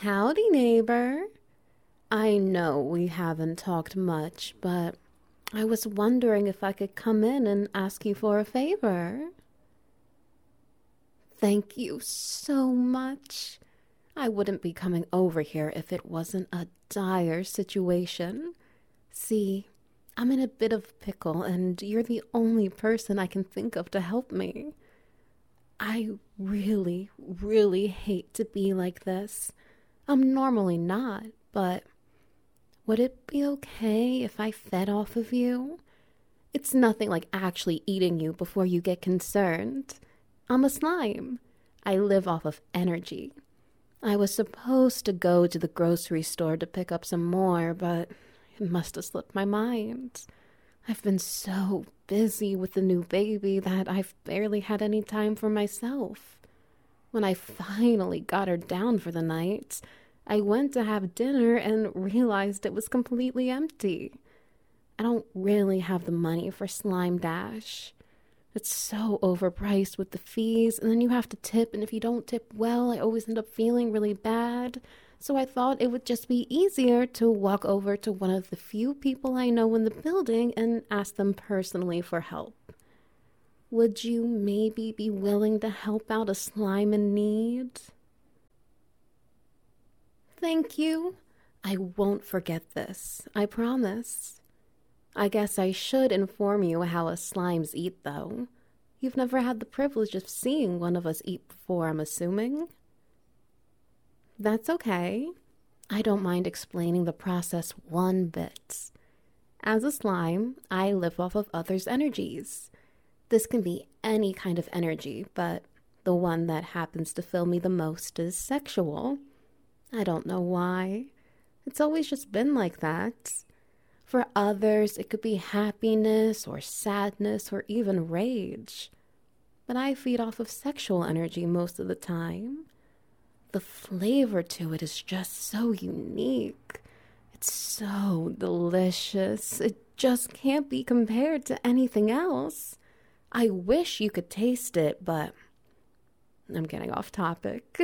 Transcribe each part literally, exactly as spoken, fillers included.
Howdy, neighbor. I know we haven't talked much, but I was wondering if I could come in and ask you for a favor. Thank you so much. I wouldn't be coming over here if it wasn't a dire situation. See, I'm in a bit of pickle, and you're the only person I can think of to help me. I really, really hate to be like this. I'm normally not, but would it be okay if I fed off of you? It's nothing like actually eating you before you get concerned. I'm a slime. I live off of energy. I was supposed to go to the grocery store to pick up some more, but it must have slipped my mind. I've been so busy with the new baby that I've barely had any time for myself. When I finally got her down for the night, I went to have dinner and realized it was completely empty. I don't really have the money for Slime Dash. It's so overpriced with the fees, and then you have to tip, and if you don't tip well, I always end up feeling really bad. So I thought it would just be easier to walk over to one of the few people I know in the building and ask them personally for help. Would you maybe be willing to help out a slime in need? Thank you. I won't forget this, I promise. I guess I should inform you how us slimes eat, though. You've never had the privilege of seeing one of us eat before, I'm assuming? That's okay. I don't mind explaining the process one bit. As a slime, I live off of others' energies. This can be any kind of energy, but the one that happens to fill me the most is sexual. I don't know why. It's always just been like that. For others, it could be happiness or sadness or even rage. But I feed off of sexual energy most of the time. The flavor to it is just so unique. It's so delicious. It just can't be compared to anything else. I wish you could taste it, but I'm getting off topic.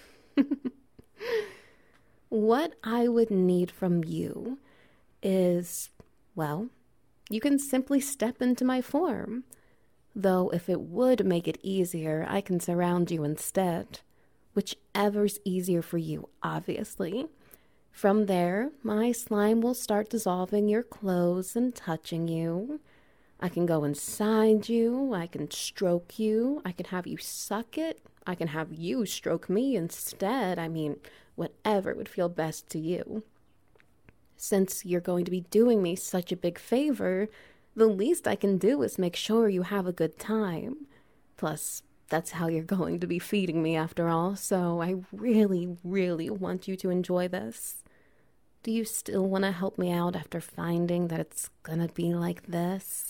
What I would need from you is, well, you can simply step into my form. Though if it would make it easier, I can surround you instead. Whichever's easier for you, obviously. From there, my slime will start dissolving your clothes and touching you. I can go inside you, I can stroke you, I can have you suck it, I can have you stroke me instead. I mean, whatever would feel best to you. Since you're going to be doing me such a big favor, the least I can do is make sure you have a good time. Plus, that's how you're going to be feeding me after all, so I really, really want you to enjoy this. Do you still want to help me out after finding that it's gonna be like this?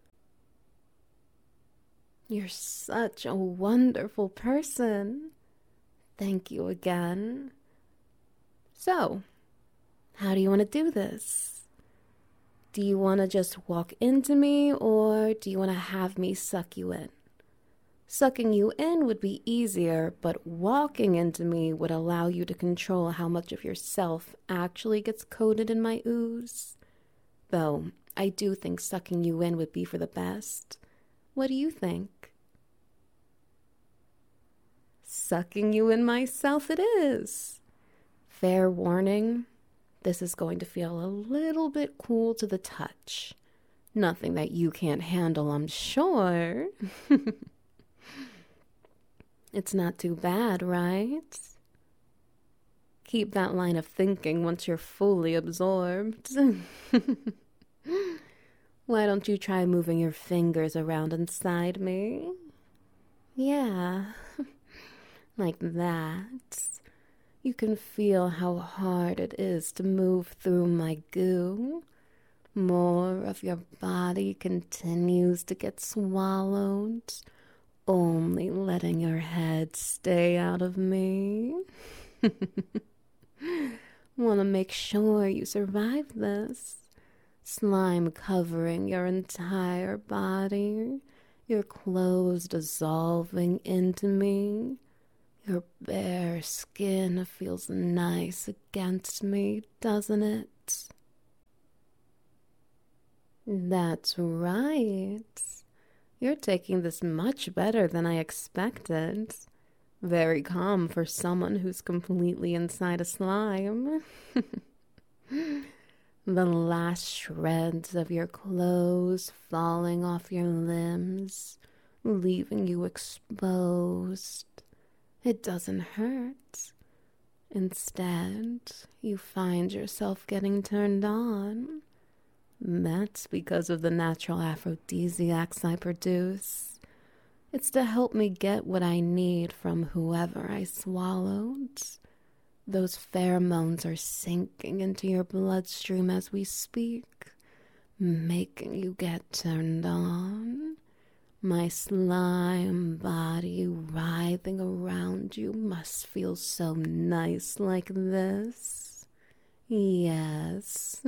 You're such a wonderful person. Thank you again. So, how do you want to do this? Do you want to just walk into me, or do you want to have me suck you in? Sucking you in would be easier, but walking into me would allow you to control how much of yourself actually gets coated in my ooze. Though, I do think sucking you in would be for the best. What do you think? Sucking you in myself it is. Fair warning, this is going to feel a little bit cool to the touch. Nothing that you can't handle, I'm sure. It's not too bad, right? Keep that line of thinking once you're fully absorbed. Why don't you try moving your fingers around inside me? Yeah, like that. You can feel how hard it is to move through my goo. More of your body continues to get swallowed, only letting your head stay out of me. Want to make sure you survive this. Slime covering your entire body, your clothes dissolving into me, Your bare skin feels nice against me, doesn't it? That's right. You're taking this much better than I expected. Very calm for someone who's completely inside a slime. The last shreds of your clothes falling off your limbs, leaving you exposed. It doesn't hurt. Instead, you find yourself getting turned on. That's because of the natural aphrodisiacs I produce. It's to help me get what I need from whoever I swallowed. Those pheromones are sinking into your bloodstream as we speak, making you get turned on. My slime body writhing around you must feel so nice like this. Yes.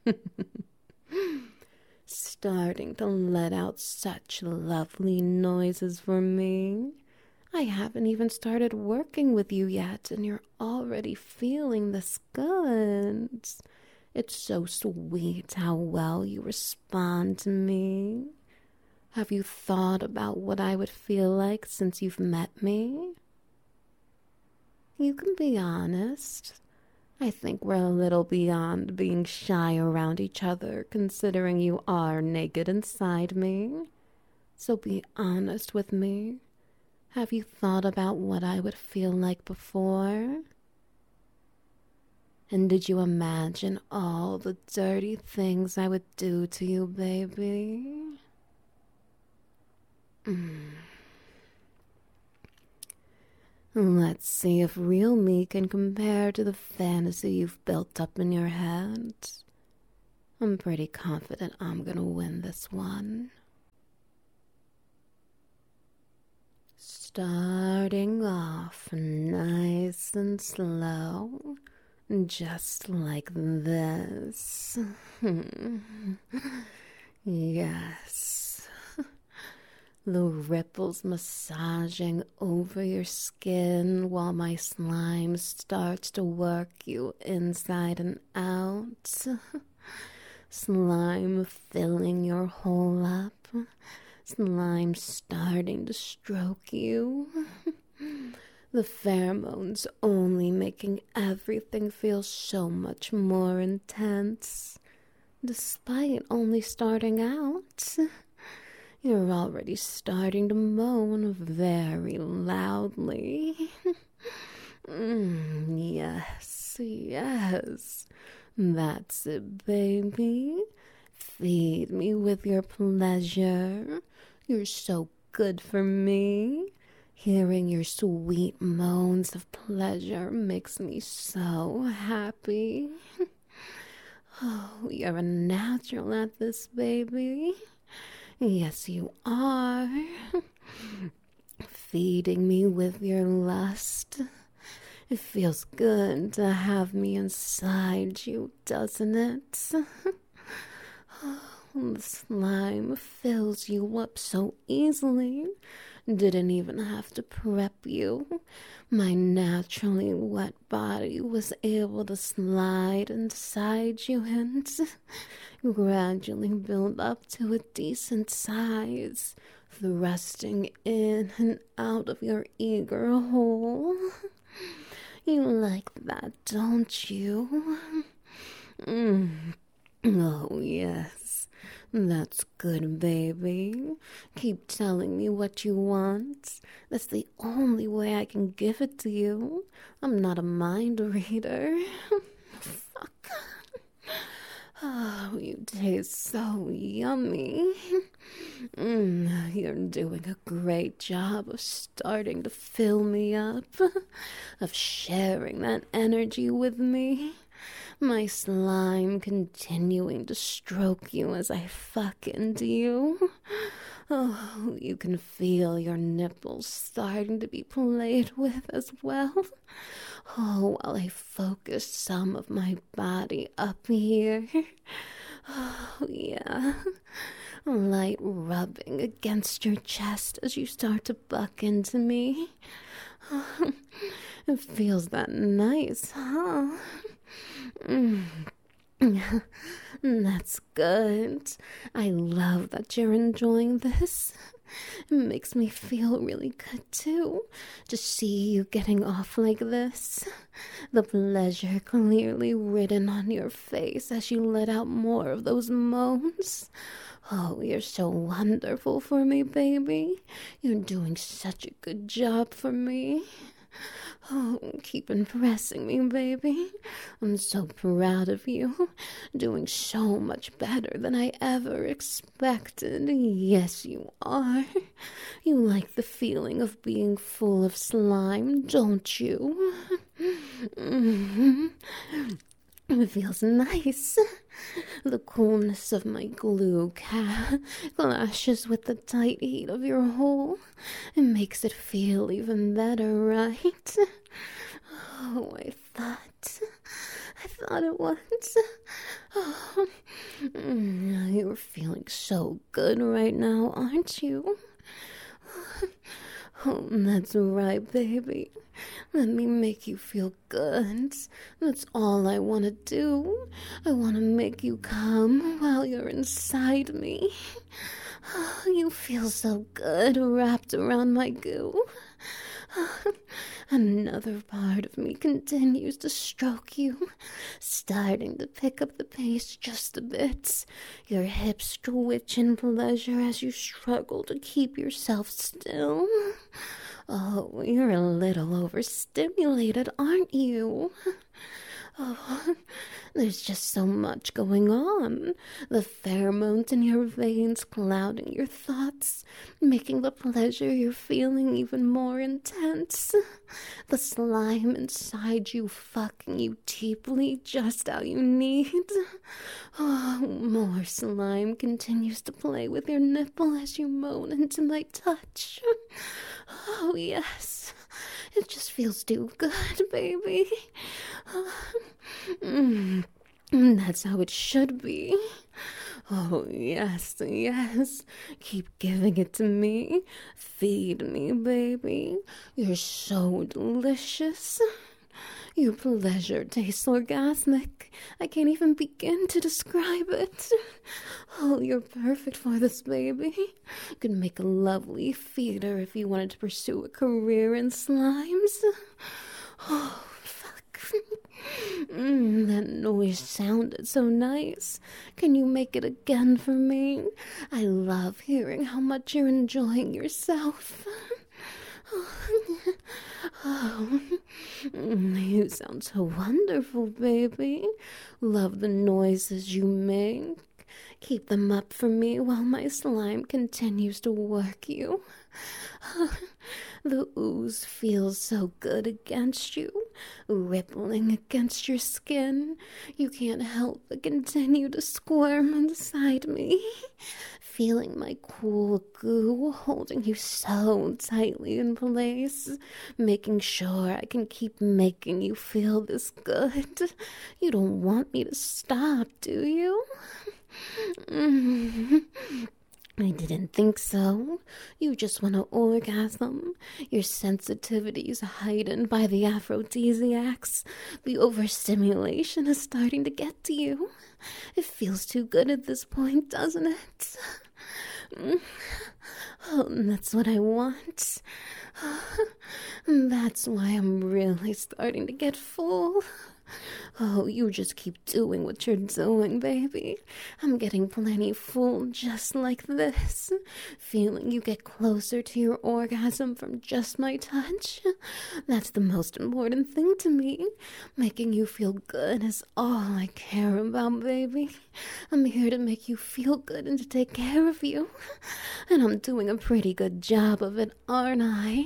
Starting to let out such lovely noises for me. I haven't even started working with you yet, and you're already feeling this good. It's so sweet how well you respond to me. Have you thought about what I would feel like since you've met me? You can be honest. I think we're a little beyond being shy around each other, considering you are naked inside me. So be honest with me. Have you thought about what I would feel like before? And did you imagine all the dirty things I would do to you, baby? Mm. Let's see if real me can compare to the fantasy you've built up in your head. I'm pretty confident I'm gonna win this one. Starting off nice and slow, just like this. Yes. The ripples massaging over your skin while my slime starts to work you inside and out. Slime filling your hole up. Slime starting to stroke you. The pheromones only making everything feel so much more intense. Despite only starting out, you're already starting to moan very loudly. Mm, yes, yes. That's it, baby. Feed me with your pleasure. You're so good for me. Hearing your sweet moans of pleasure makes me so happy. Oh, you're a natural at this, baby. Yes, you are. Feeding me with your lust. It feels good to have me inside you, doesn't it? The slime fills you up so easily. Didn't even have to prep you. My naturally wet body was able to slide inside you and gradually build up to a decent size, thrusting in and out of your eager hole. You like that, don't you? Mm. Oh, yes. That's good, baby. Keep telling me what you want. That's the only way I can give it to you. I'm not a mind reader. Fuck. Oh, you taste so yummy. Mm, you're doing a great job of starting to fill me up, of sharing that energy with me. My slime continuing to stroke you as I fuck into you. Oh, you can feel your nipples starting to be played with as well. Oh, while I focus some of my body up here. Oh, yeah. Light rubbing against your chest as you start to buck into me. It feels that nice, huh? Mm. That's good. I love that you're enjoying this. It makes me feel really good too to see you getting off like this. The pleasure clearly written on your face as you let out more of those moans. Oh, you're so wonderful for me, baby. You're doing such a good job for me. Oh, keep impressing me, baby. I'm so proud of you. Doing so much better than I ever expected. Yes, you are. You like the feeling of being full of slime, don't you? Mm-hmm. It feels nice. The coolness of my glue ca- clashes with the tight heat of your hole. It makes it feel even better, right? Oh, I thought... I thought it was... Oh, you're feeling so good right now, aren't you? Oh, that's right, baby. Let me make you feel good. That's all I want to do. I want to make you come while you're inside me. Oh, you feel so good wrapped around my goo. Another part of me continues to stroke you, starting to pick up the pace just a bit. Your hips twitch in pleasure as you struggle to keep yourself still. Oh, you're a little overstimulated, aren't you? Oh, there's just so much going on. The pheromones in your veins clouding your thoughts, making the pleasure you're feeling even more intense. The slime inside you fucking you deeply just how you need. Oh, more slime continues to play with your nipple as you moan into my touch. Oh, yes. It just feels too good, baby. Mm, that's how it should be. Oh, yes, yes. Keep giving it to me. Feed me, baby. You're so delicious. Your pleasure tastes orgasmic. I can't even begin to describe it. Oh, you're perfect for this, baby. You could make a lovely feeder if you wanted to pursue a career in slimes. Oh, fuck. Mm, that noise sounded so nice. Can you make it again for me? I love hearing how much you're enjoying yourself. Oh, you sound so wonderful, baby. Love the noises you make. Keep them up for me while my slime continues to work you. The ooze feels so good against you, rippling against your skin. You can't help but continue to squirm inside me, feeling my cool goo holding you so tightly in place, making sure I can keep making you feel this good. You don't want me to stop, do you? Mm. I didn't think so. You just want to orgasm. Your sensitivity is heightened by the aphrodisiacs. The overstimulation is starting to get to you. It feels too good at this point, doesn't it? Oh, that's what I want. That's why I'm really starting to get full. Oh, you just keep doing what you're doing, baby. I'm getting plenty full just like this. Feeling you get closer to your orgasm from just my touch. That's the most important thing to me. Making you feel good is all I care about, baby. I'm here to make you feel good and to take care of you. And I'm doing a pretty good job of it, aren't I?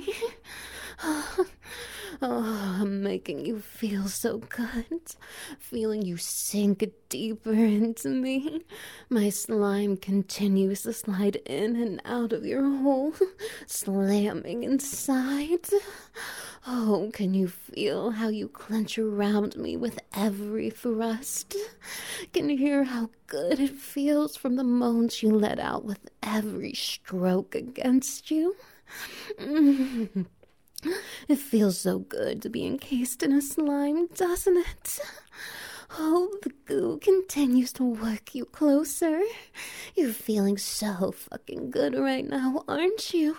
Oh, I'm making you feel so good. Feeling you sink deeper into me. My slime continues to slide in and out of your hole, slamming inside. Oh, can you feel how you clench around me with every thrust? Can you hear how good it feels from the moans you let out with every stroke against you? Mm. It feels so good to be encased in a slime, doesn't it? Oh, the goo continues to work you closer. You're feeling so fucking good right now, aren't you?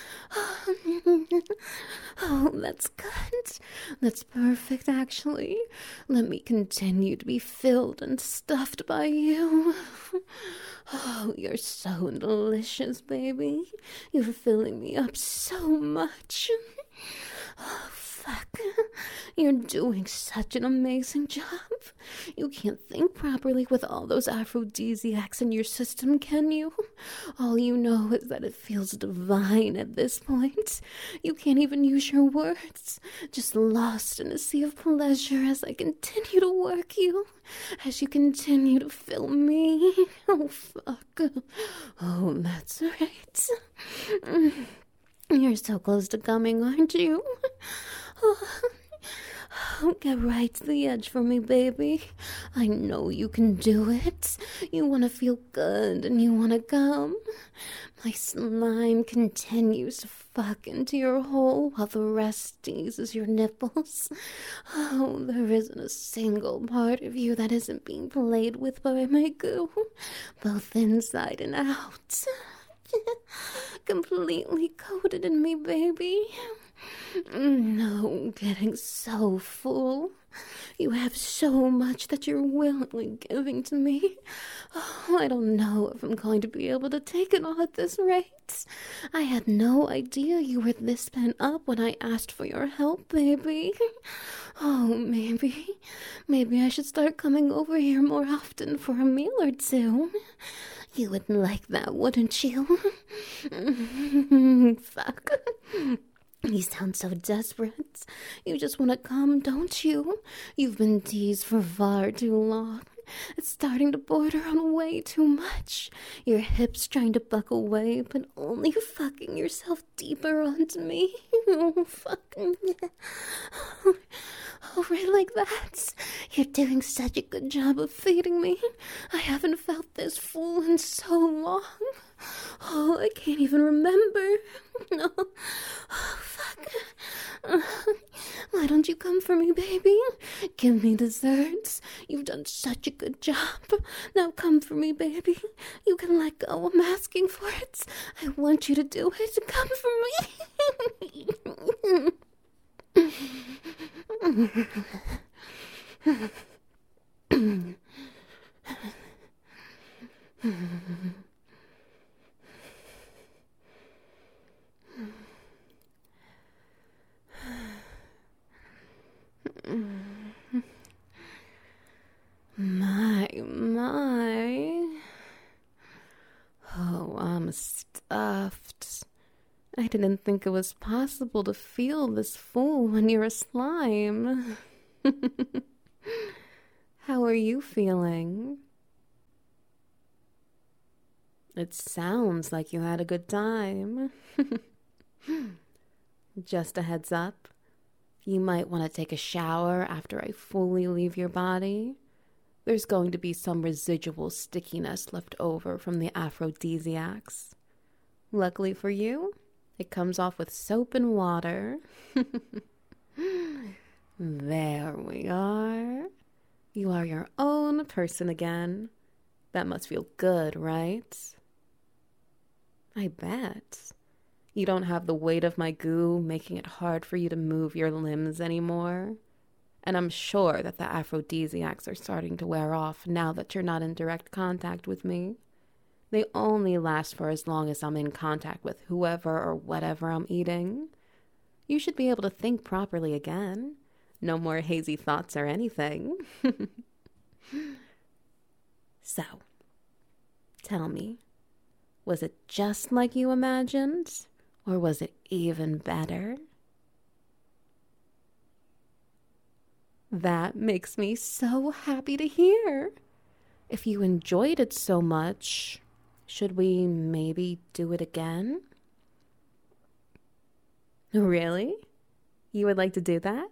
Oh, that's good. That's perfect, actually. Let me continue to be filled and stuffed by you. Oh, you're so delicious, baby. You're filling me up so much. Oh, fuck. You're doing such an amazing job. You can't think properly with all those aphrodisiacs in your system, can you? All you know is that it feels divine at this point. You can't even use your words. Just lost in a sea of pleasure as I continue to work you. As you continue to fill me. Oh, fuck. Oh, that's right. You're so close to coming, aren't you? Oh, get right to the edge for me, baby. I know you can do it. You want to feel good and you want to come. My slime continues to fuck into your hole while the rest teases your nipples. Oh, there isn't a single part of you that isn't being played with by my goo, both inside and out. Completely coated in me, baby. No, getting so full. You have so much that you're willingly giving to me. Oh, I don't know if I'm going to be able to take it all at this rate. I had no idea you were this pent up when I asked for your help, baby. Oh, maybe. Maybe I should start coming over here more often for a meal or two. You would like that, wouldn't you? Fuck. You sound so desperate. You just want to come, don't you? You've been teased for far too long. It's starting to border on way too much. Your hips trying to buck away, but only fucking yourself deeper onto me. Oh, fucking yeah. Oh, right like that. You're doing such a good job of feeding me. I haven't felt this full in so long. Oh, I can't even remember. No. Oh, fuck. Uh, why don't you come for me, baby? Give me desserts. You've done such a good job. Now come for me, baby. You can let go. I'm asking for it. I want you to do it. Come for me. My, my. Oh, I'm stuffed. I didn't think it was possible to feel this full when you're a slime. How are you feeling? It sounds like you had a good time. Just a heads up. You might want to take a shower after I fully leave your body. There's going to be some residual stickiness left over from the aphrodisiacs. Luckily for you, it comes off with soap and water. There we are. You are your own person again. That must feel good, right? I bet. You don't have the weight of my goo making it hard for you to move your limbs anymore. And I'm sure that the aphrodisiacs are starting to wear off now that you're not in direct contact with me. They only last for as long as I'm in contact with whoever or whatever I'm eating. You should be able to think properly again. No more hazy thoughts or anything. So, tell me, was it just like you imagined? Or was it even better? That makes me so happy to hear. If you enjoyed it so much, should we maybe do it again? Really? You would like to do that?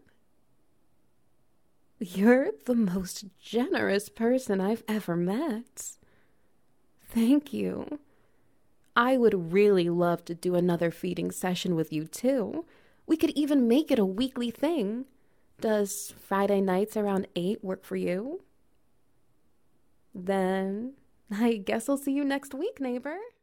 You're the most generous person I've ever met. Thank you. I would really love to do another feeding session with you too. We could even make it a weekly thing. Does Friday nights around eight work for you? Then I guess I'll see you next week, neighbor.